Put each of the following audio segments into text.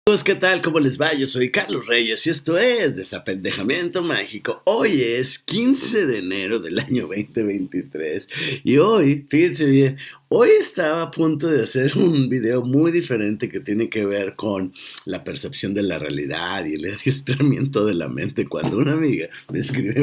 Pues, ¿qué tal? ¿Cómo les va? Yo soy Carlos Reyes y esto es Desapendejamiento Mágico. Hoy es 15 de enero del año 2023 y hoy, fíjense bien, hoy estaba a punto de hacer un video muy diferente que tiene que ver con la percepción de la realidad y el adiestramiento de la mente. Cuando una amiga me escribe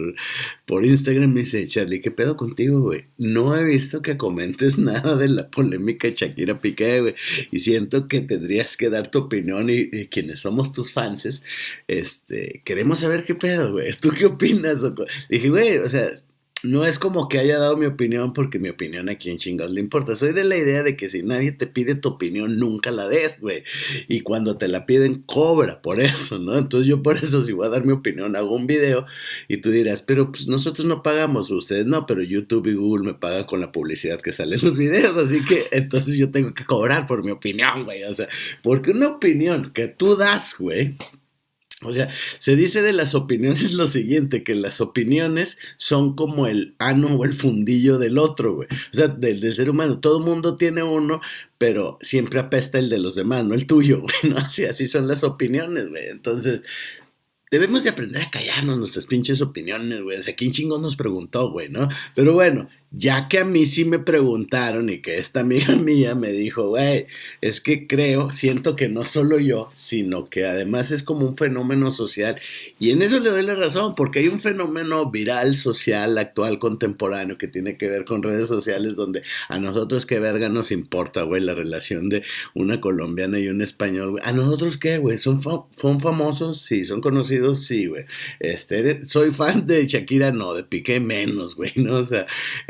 por Instagram me dice, Charlie, ¿qué pedo contigo, güey? No he visto que comentes nada de la polémica Shakira Piqué, güey, y siento que tendrías que dar tu opinión y quienes somos tus fanses, queremos saber qué pedo, güey. ¿Tú qué opinas? Dije, güey, o sea, no es como que haya dado mi opinión porque mi opinión a quién chingados le importa. Soy de la idea de que si nadie te pide tu opinión, nunca la des, güey. Y cuando te la piden, cobra por eso, ¿no? Entonces yo por eso, si voy a dar mi opinión, hago un video y tú dirás, pero pues nosotros no pagamos, ustedes no, pero YouTube y Google me pagan con la publicidad que sale en los videos, así que entonces yo tengo que cobrar por mi opinión, güey. O sea, porque una opinión que tú das, güey, o sea, se dice de las opiniones lo siguiente, que las opiniones son como el ano o el fundillo del otro, güey. O sea, del ser humano. Todo mundo tiene uno, pero siempre apesta el de los demás, no el tuyo, güey, ¿no? Así son las opiniones, güey. Entonces, debemos de aprender a callarnos nuestras pinches opiniones, güey. O sea, ¿quién chingón nos preguntó, güey, no? Pero bueno, ya que a mí sí me preguntaron y que esta amiga mía me dijo, güey, es que siento que no solo yo, sino que además es como un fenómeno social. Y en eso le doy la razón, porque hay un fenómeno viral, social, actual, contemporáneo, que tiene que ver con redes sociales, donde a nosotros qué verga nos importa, güey, la relación de una colombiana y un español, güey. ¿A nosotros qué, güey? ¿Son famosos? Sí. ¿Son conocidos? Sí, güey. ¿Soy fan de Shakira? No. ¿De Piqué? Menos, güey, ¿no? O sea,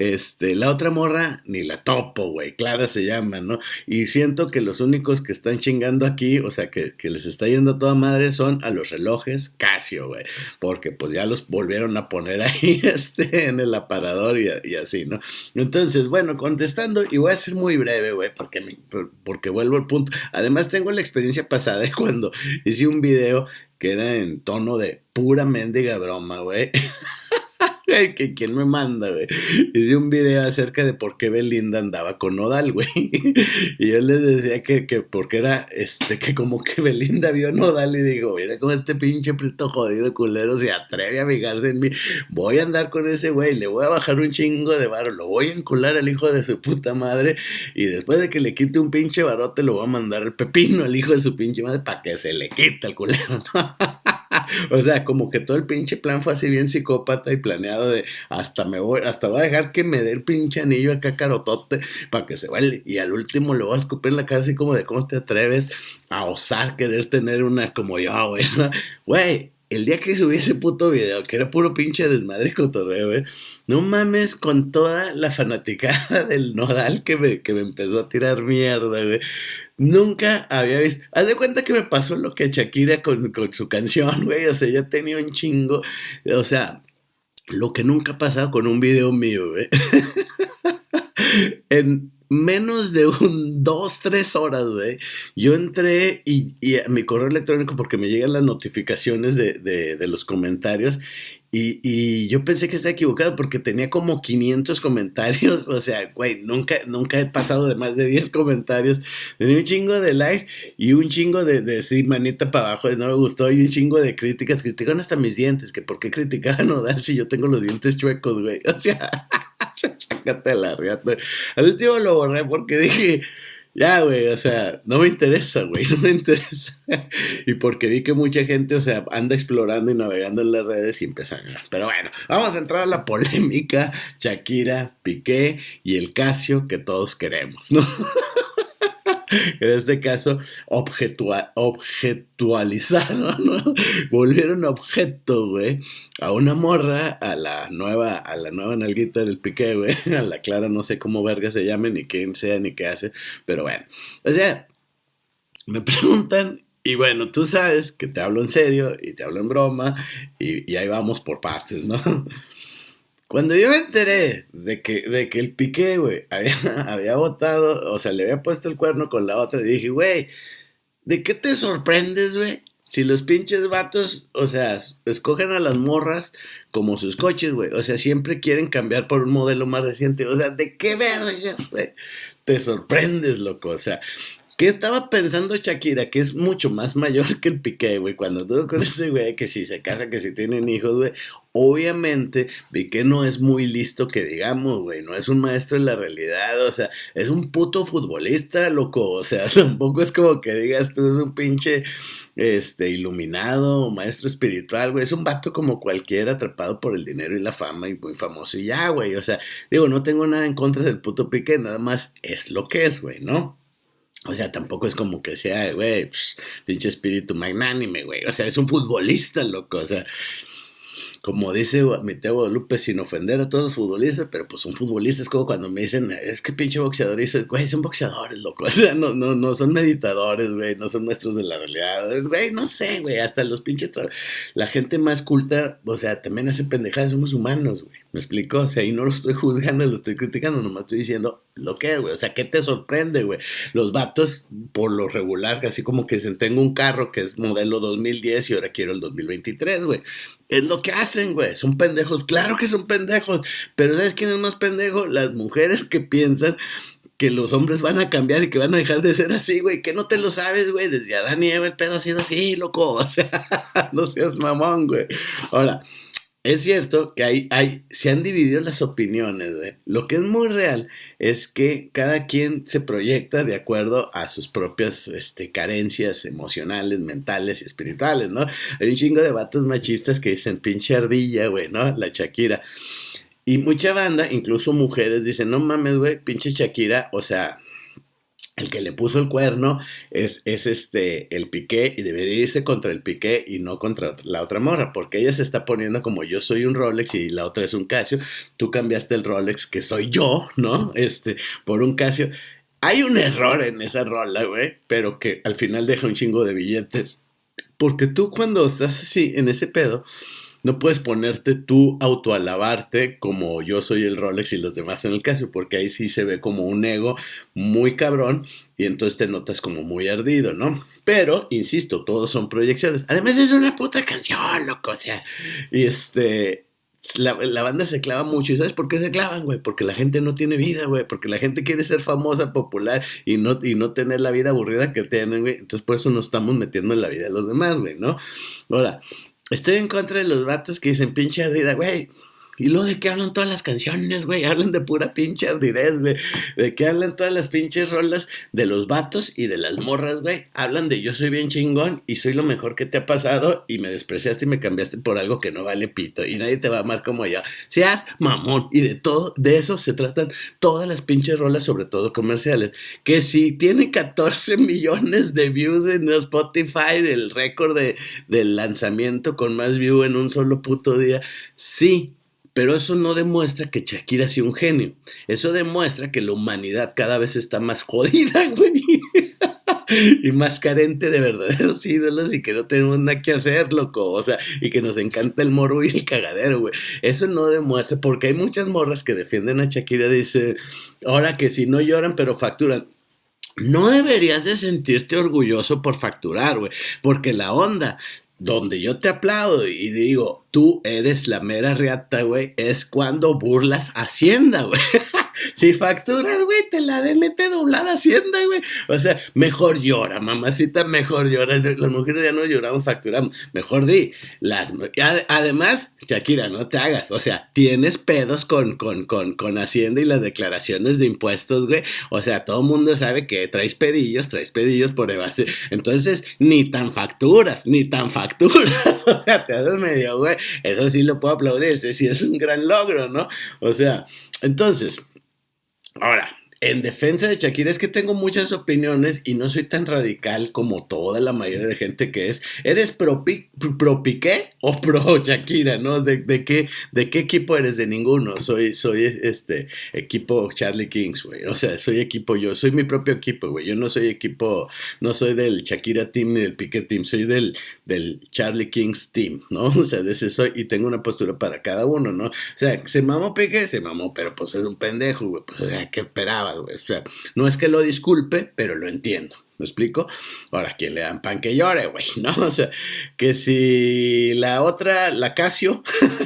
la otra morra ni la topo, güey. Clara se llama, ¿no? Y siento que los únicos que están chingando aquí, o sea, que les está yendo a toda madre son a los relojes Casio, güey. Porque pues ya los volvieron a poner ahí, en el aparador y así, ¿no? Entonces, bueno, contestando, y voy a ser muy breve, güey, porque vuelvo al punto. Además, tengo la experiencia pasada de cuando hice un video que era en tono de pura mendiga broma, güey. Ay, que quién me manda, güey. Hice un video acerca de por qué Belinda andaba con Nodal, güey. Y yo les decía que porque era, que como que Belinda vio a Nodal y dijo, mira cómo este pinche prieto jodido culero se atreve a fijarse en mí. Voy a andar con ese güey, le voy a bajar un chingo de varo, lo voy a encular al hijo de su puta madre y después de que le quite un pinche barote lo voy a mandar al pepino al hijo de su pinche madre para que se le quite al culero, ¿no? O sea, como que todo el pinche plan fue así bien psicópata y planeado de hasta voy a dejar que me dé el pinche anillo acá carotote para que se vaya y al último le voy a escupir en la cara así como de cómo te atreves a osar querer tener una como yo, güey, ¿no? Güey. El día que subí ese puto video, que era puro pinche desmadre y cotorreo, güey, no mames con toda la fanaticada del Nodal que me empezó a tirar mierda, güey. Nunca había visto. Haz de cuenta que me pasó lo que Shakira con su canción, güey. O sea, ya tenía un chingo. O sea, lo que nunca ha pasado con un video mío, güey. En menos de 2, 3 horas, güey, yo entré y a mi correo electrónico porque me llegan las notificaciones de los comentarios y yo pensé que estaba equivocado porque tenía como 500 comentarios, o sea, güey, nunca he pasado de más de 10 comentarios, tenía un chingo de likes y un chingo de sí, manita para abajo, de no me gustó, y un chingo de críticas, criticaron hasta mis dientes, que por qué criticaban Nodal si yo tengo los dientes chuecos, güey, o sea... Sácate la riata. Al último lo borré porque dije, ya, güey, o sea, no me interesa, güey, no me interesa. Y porque vi que mucha gente, o sea, anda explorando y navegando en las redes y empiezan. Pero bueno, vamos a entrar a la polémica Shakira, Piqué y el Casio que todos queremos, ¿no? En este caso, objetualizaron, ¿no? Volvieron objeto, güey, a una morra, a la nueva nalguita del Piqué, güey, a la Clara, no sé cómo verga se llame, ni quién sea, ni qué hace, pero bueno, o sea, me preguntan, y bueno, tú sabes que te hablo en serio, y te hablo en broma, y ahí vamos por partes, ¿no? Cuando yo me enteré de que el Piqué, güey, había votado, o sea, le había puesto el cuerno con la otra, y dije, güey, ¿de qué te sorprendes, güey? Si los pinches vatos, o sea, escogen a las morras como sus coches, güey. O sea, siempre quieren cambiar por un modelo más reciente. O sea, ¿de qué vergas, güey? Te sorprendes, loco. O sea, ¿Qué estaba pensando Shakira? Que es mucho más mayor que el Piqué, güey. Cuando tuvo con ese güey, que si se casa, que si tienen hijos, güey. Obviamente, Piqué no es muy listo que digamos, güey. No es un maestro de la realidad. O sea, es un puto futbolista, loco. O sea, tampoco es como que digas tú es un pinche iluminado o maestro espiritual, güey. Es un vato como cualquiera atrapado por el dinero y la fama y muy famoso y ya, güey. O sea, digo, no tengo nada en contra del puto Piqué, nada más es lo que es, güey, ¿no? O sea, tampoco es como que sea, güey, pinche espíritu magnánime, güey. O sea, es un futbolista, loco. O sea, como dice mi tía Guadalupe, sin ofender a todos los futbolistas, pero pues un futbolista es como cuando me dicen, es que pinche boxeador, y eso, güey, son boxeadores, loco. O sea, no son meditadores, güey, no son maestros de la realidad, güey, no sé, güey, hasta los pinches, la gente más culta, o sea, también hace pendejadas, somos humanos, güey. ¿Me explico? O sea, y no lo estoy juzgando, lo estoy criticando, nomás estoy diciendo lo que es, güey. O sea, ¿qué te sorprende, güey? Los vatos, por lo regular, así como que dicen, tengo un carro que es modelo 2010 y ahora quiero el 2023, güey. Es lo que hacen, güey. Son pendejos. Claro que son pendejos. Pero ¿sabes quién es más pendejo? Las mujeres que piensan que los hombres van a cambiar y que van a dejar de ser así, güey. Que no te lo sabes, güey. Desde Adán y Eva el pedo ha sido así, loco. O sea, no seas mamón, güey. Ahora, es cierto que se han dividido las opiniones, güey. Lo que es muy real es que cada quien se proyecta de acuerdo a sus propias carencias emocionales, mentales y espirituales, ¿no? Hay un chingo de vatos machistas que dicen pinche ardilla, güey, ¿no? La Shakira. Y mucha banda, incluso mujeres, dicen, no mames, güey, pinche Shakira, o sea, el que le puso el cuerno es el Piqué y debería irse contra el Piqué y no contra la otra morra, porque ella se está poniendo como yo soy un Rolex y la otra es un Casio, tú cambiaste el Rolex que soy yo, ¿no? Por un Casio. Hay un error en esa rola, güey, pero que al final deja un chingo de billetes, porque tú cuando estás así en ese pedo, no puedes ponerte tú autoalabarte como yo soy el Rolex y los demás en el caso, porque ahí sí se ve como un ego muy cabrón y entonces te notas como muy ardido, ¿no? Pero, insisto, todos son proyecciones. Además es una puta canción, loco, o sea, y la banda se clava mucho. ¿Y sabes por qué se clavan, güey? Porque la gente no tiene vida, güey. Porque la gente quiere ser famosa, popular y no tener la vida aburrida que tienen, güey. Entonces por eso nos estamos metiendo en la vida de los demás, güey, ¿no? Ahora, estoy en contra de los vatos que dicen pinche ardida, güey. ¿Y luego de qué hablan todas las canciones, güey? Hablan de pura pinche ardidez, güey. ¿De qué hablan todas las pinches rolas? De los vatos y de las morras, güey. Hablan de yo soy bien chingón y soy lo mejor que te ha pasado y me despreciaste y me cambiaste por algo que no vale pito y nadie te va a amar como yo. Seas mamón. Y de todo, de eso se tratan todas las pinches rolas, sobre todo comerciales. Que si tiene 14 millones de views en Spotify, del récord del lanzamiento con más view en un solo puto día, sí. Pero eso no demuestra que Shakira sea un genio. Eso demuestra que la humanidad cada vez está más jodida, güey. Y más carente de verdaderos ídolos y que no tenemos nada que hacer, loco. O sea, y que nos encanta el morbo y el cagadero, güey. Eso no demuestra, porque hay muchas morras que defienden a Shakira, dice, ahora que si no lloran pero facturan. No deberías de sentirte orgulloso por facturar, güey, porque la onda donde yo te aplaudo y digo, tú eres la mera reata, güey, es cuando burlas Hacienda, güey. Si facturas, güey, te la mete doblada Hacienda, güey. O sea, mejor llora, mamacita, mejor llora. Las mujeres ya no lloramos, facturamos. Mejor di. Además, Shakira, no te hagas. O sea, tienes pedos con Hacienda y las declaraciones de impuestos, güey. O sea, todo el mundo sabe que traes pedillos por evasión. Entonces, ni tan facturas. O sea, te haces medio, güey. Eso sí lo puedo aplaudir. Ese sí es un gran logro, ¿no? O sea, entonces, ahora, en defensa de Shakira es que tengo muchas opiniones y no soy tan radical como toda la mayoría de gente que es. ¿Eres pro Piqué o pro Shakira, no? ¿De qué equipo eres? De ninguno. Soy equipo Charlie Kings, güey. O sea, soy equipo yo. Soy mi propio equipo, güey. Yo no soy equipo, no soy del Shakira Team ni del Piqué Team. Soy del Charlie Kings Team, ¿no? O sea, de ese soy y tengo una postura para cada uno, ¿no? O sea, se mamó Piqué, se mamó, pero pues es un pendejo, güey. Pues, o sea, ¿qué esperaba? O sea, no es que lo disculpe, pero lo entiendo. ¿Me explico? Ahora, ¿quién le dan pan que llore, güey? ¿No? O sea, que si la otra, la Casio,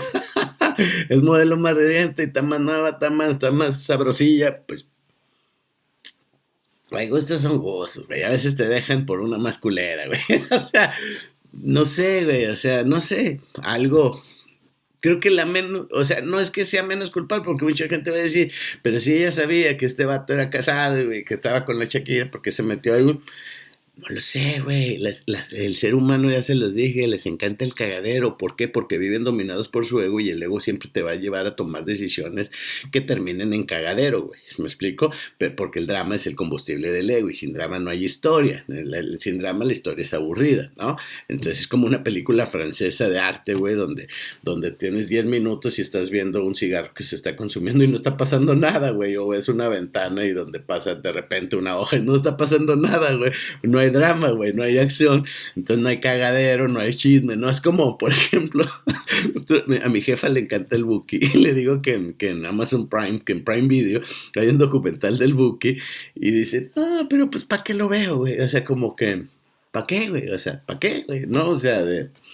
es modelo más radiante y está más nueva, está más sabrosilla, pues Güey, gustos son gustos, güey. A veces te dejan por una más culera, güey. O sea, no sé, güey. O sea, no sé. Algo. Creo que la menos, o sea, no es que sea menos culpable, porque mucha gente va a decir, pero si ella sabía que este vato era casado, güey, que estaba con la Shakira, porque se metió ahí, no lo sé, güey. El ser humano, ya se los dije, les encanta el cagadero. ¿Por qué? Porque viven dominados por su ego y el ego siempre te va a llevar a tomar decisiones que terminen en cagadero, güey. ¿Me explico? Porque el drama es el combustible del ego y sin drama no hay historia. Sin drama la historia es aburrida, ¿no? Entonces es como una película francesa de arte, güey, donde tienes 10 minutos y estás viendo un cigarro que se está consumiendo y no está pasando nada, güey. O es una ventana y donde pasa de repente una hoja y no está pasando nada, güey. No hay drama, güey, no hay acción, entonces no hay cagadero, no hay chisme, no es como, por ejemplo, a mi jefa le encanta el Buki y le digo que en Amazon Prime, que en Prime Video hay un documental del Buki y dice, ah, pero pues ¿para qué lo veo, güey? O sea, como que, ¿para qué, güey? O sea, ¿para qué, güey? No, o sea,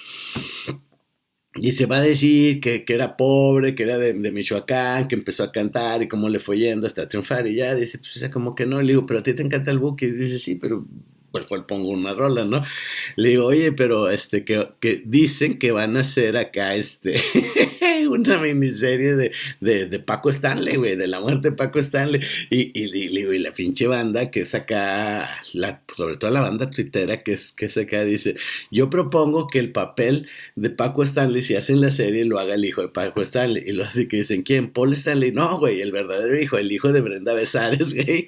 y se va a decir que era pobre, que era de Michoacán, que empezó a cantar y cómo le fue yendo hasta triunfar y ya dice, pues o sea, como que no, le digo, pero a ti te encanta el Buki y dice, sí, pero por el cual pongo una rola, ¿no? Le digo, oye, pero que dicen que van a hacer acá una miniserie de Paco Stanley, güey, de la muerte de Paco Stanley. Y la pinche banda que es acá, sobre todo la banda tuitera que es acá, dice, yo propongo que el papel de Paco Stanley, si hacen la serie, lo haga el hijo de Paco Stanley. Y lo hace que dicen, ¿quién? Paul Stanley. No, güey, el verdadero hijo, el hijo de Brenda Besares, güey.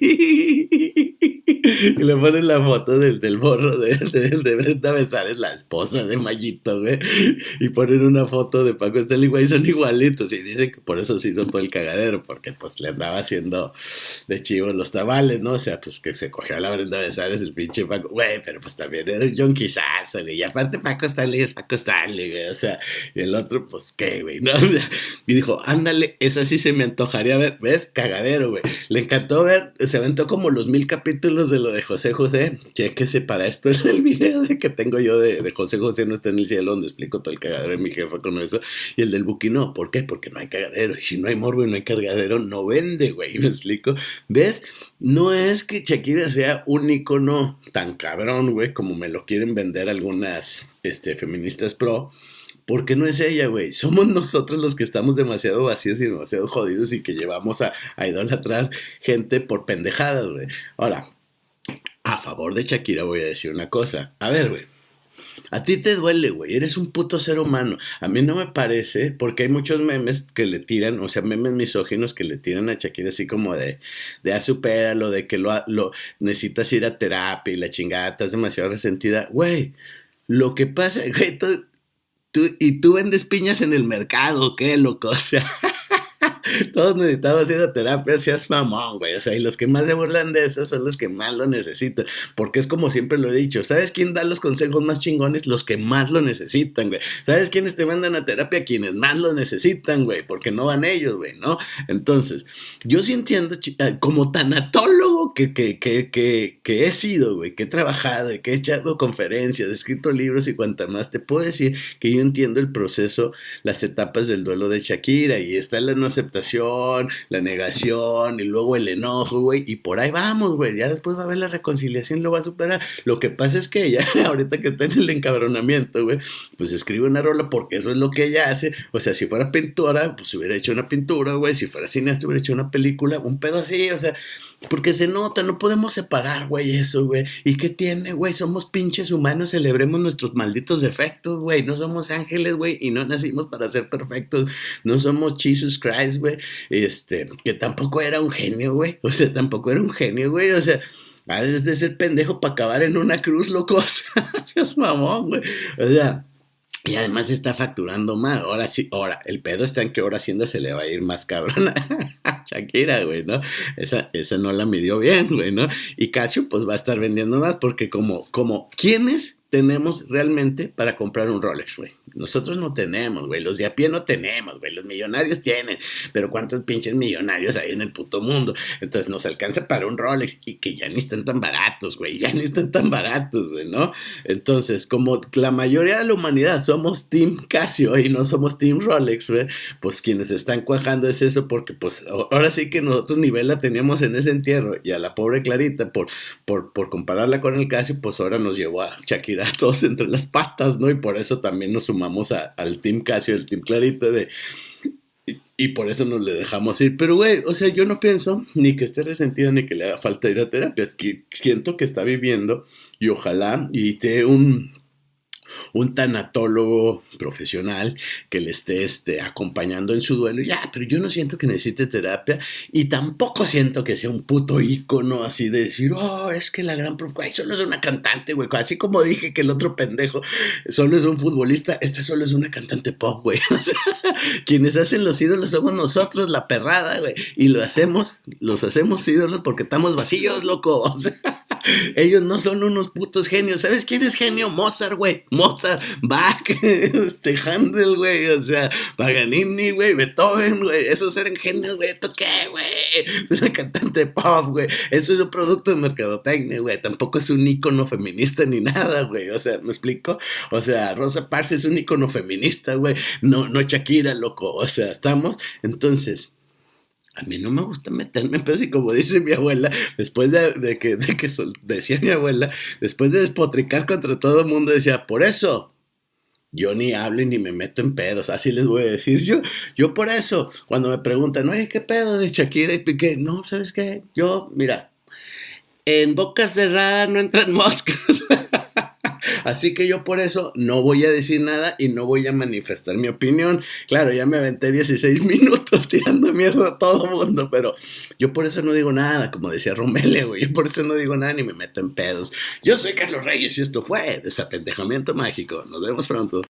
Y le ponen la foto del morro de Brenda Besares, la esposa de Mayito, güey. Y ponen una foto de Paco Stanley, güey, son igualitos. Y dicen que por eso se hizo todo el cagadero, porque pues le andaba haciendo de chivo los tamales, ¿no? O sea, pues que se cogió a la Brenda Besares el pinche Paco, güey, pero pues también era un yonquizazo, güey. Y aparte Paco Stanley es Paco Stanley, güey. O sea, y el otro, pues, ¿qué, güey? ¿No? O sea, y dijo, ándale, esa sí se me antojaría ver, ¿ves? Cagadero, güey. Le encantó ver, se aventó como los 1000 capítulos de lo de José José. Chéquese para esto en el video de que tengo yo de José José no está en el cielo, donde explico todo el cagadero de mi jefa con eso. Y el del Buki no. ¿Por qué? Porque no hay cagadero. Y si no hay morbo y no hay cagadero, no vende, güey. ¿Me explico? ¿Ves? No es que Shakira sea un icono tan cabrón, güey, como me lo quieren vender algunas feministas pro. Porque no es ella, güey. Somos nosotros los que estamos demasiado vacíos y demasiado jodidos y que llevamos a idolatrar gente por pendejadas, güey. Ahora, a favor de Shakira voy a decir una cosa. A ver, güey. A ti te duele, güey. Eres un puto ser humano. A mí no me parece, porque hay muchos memes que le tiran, o sea, memes misóginos que le tiran a Shakira así como de supéralo, de que lo necesitas ir a terapia y la chingada, estás demasiado resentida. Güey, lo que pasa, güey, tú vendes piñas en el mercado, ¿qué, loco? O sea, todos necesitamos ir a terapia, seas mamón, güey. O sea, y los que más se burlan de eso son los que más lo necesitan. Porque es como siempre lo he dicho. ¿Sabes quién da los consejos más chingones? Los que más lo necesitan, güey. ¿Sabes quiénes te mandan a terapia? Quienes más lo necesitan, güey. Porque no van ellos, güey, ¿no? Entonces, yo sí entiendo, como tanatólogo que he sido, güey, que he trabajado y que he echado conferencias, he escrito libros y cuanta más, te puedo decir que yo entiendo el proceso, las etapas del duelo de Shakira y está la no aceptación, la negación y luego el enojo, güey, y por ahí vamos, güey, ya después va a haber la reconciliación y lo va a superar. Lo que pasa es que ella, ahorita que está en el encabronamiento, güey, pues escribe una rola porque eso es lo que ella hace. O sea, si fuera pintora, pues hubiera hecho una pintura, güey, si fuera cineasta hubiera hecho una película, un pedo así, o sea, porque se nota, no podemos separar, güey, eso, güey. ¿Y qué tiene, güey? Somos pinches humanos, celebremos nuestros malditos defectos, güey. No somos ángeles, güey, y no nacimos para ser perfectos. No somos Jesus Christ, güey. Que tampoco era un genio, güey. O sea, tampoco era un genio, güey. O sea, has de ser pendejo para acabar en una cruz, loco. O sea, seas mamón, güey. O sea, y además está facturando más. Ahora sí, ahora, el pedo está en que ahora Hacienda se le va a ir más cabrón a Shakira, güey, ¿no? Esa no la midió bien, güey, ¿no? Y Casio, pues va a estar vendiendo más porque ¿quiénes tenemos realmente para comprar un Rolex, güey. Nosotros no tenemos, güey. Los de a pie no tenemos, güey. Los millonarios tienen. Pero ¿cuántos pinches millonarios hay en el puto mundo? Entonces nos alcanza para un Rolex y que ya ni están tan baratos, güey. Ya ni están tan baratos, güey, ¿no? Entonces, como la mayoría de la humanidad somos Team Casio y no somos Team Rolex, güey, pues quienes están cuajando es eso porque, pues, ahora sí que nosotros nivel la teníamos en ese entierro y a la pobre Clarita, por compararla con el Casio, pues ahora nos llevó a Shakira a todos entre las patas, ¿no? Y por eso también nos sumamos al Team Casio, el Team Clarita y por eso nos le dejamos ir. Pero, güey, o sea, yo no pienso ni que esté resentida ni que le haga falta ir a terapia. Es que siento que está viviendo y ojalá y esté un tanatólogo profesional que le esté acompañando en su duelo. Ya, pero yo no siento que necesite terapia y tampoco siento que sea un puto ícono así de decir, oh, es que la gran güey, solo es una cantante, güey. Así como dije que el otro pendejo solo es un futbolista, este solo es una cantante pop, güey. O sea, quienes hacen los ídolos somos nosotros, la perrada, güey. Y los hacemos ídolos porque estamos vacíos, loco. O sea, ellos no son unos putos genios. ¿Sabes quién es genio? Mozart, güey. Mozart, Bach, Handel, güey. O sea, Paganini, güey. Beethoven, güey. Esos eran genios, güey. ¿Esto qué, güey? Es una cantante pop, güey. Eso es un producto de mercadotecnia, güey. Tampoco es un ícono feminista ni nada, güey. O sea, ¿me explico? O sea, Rosa Parks es un ícono feminista, güey. No Shakira, loco. O sea, ¿estamos? Entonces, a mí no me gusta meterme en pedos y como dice mi abuela, después decía mi abuela, después de despotricar contra todo el mundo, decía, por eso yo ni hablo y ni me meto en pedos, así les voy a decir. Yo por eso, cuando me preguntan, oye, ¿qué pedo de Shakira y Piqué? No, ¿sabes qué? Yo, mira, en boca cerrada no entran moscas. Así que yo por eso no voy a decir nada y no voy a manifestar mi opinión. Claro, ya me aventé 16 minutos tirando mierda a todo mundo, pero yo por eso no digo nada, como decía Romelio, güey. Yo por eso no digo nada ni me meto en pedos. Yo soy Carlos Reyes y esto fue Desapendejamiento Mágico. Nos vemos pronto.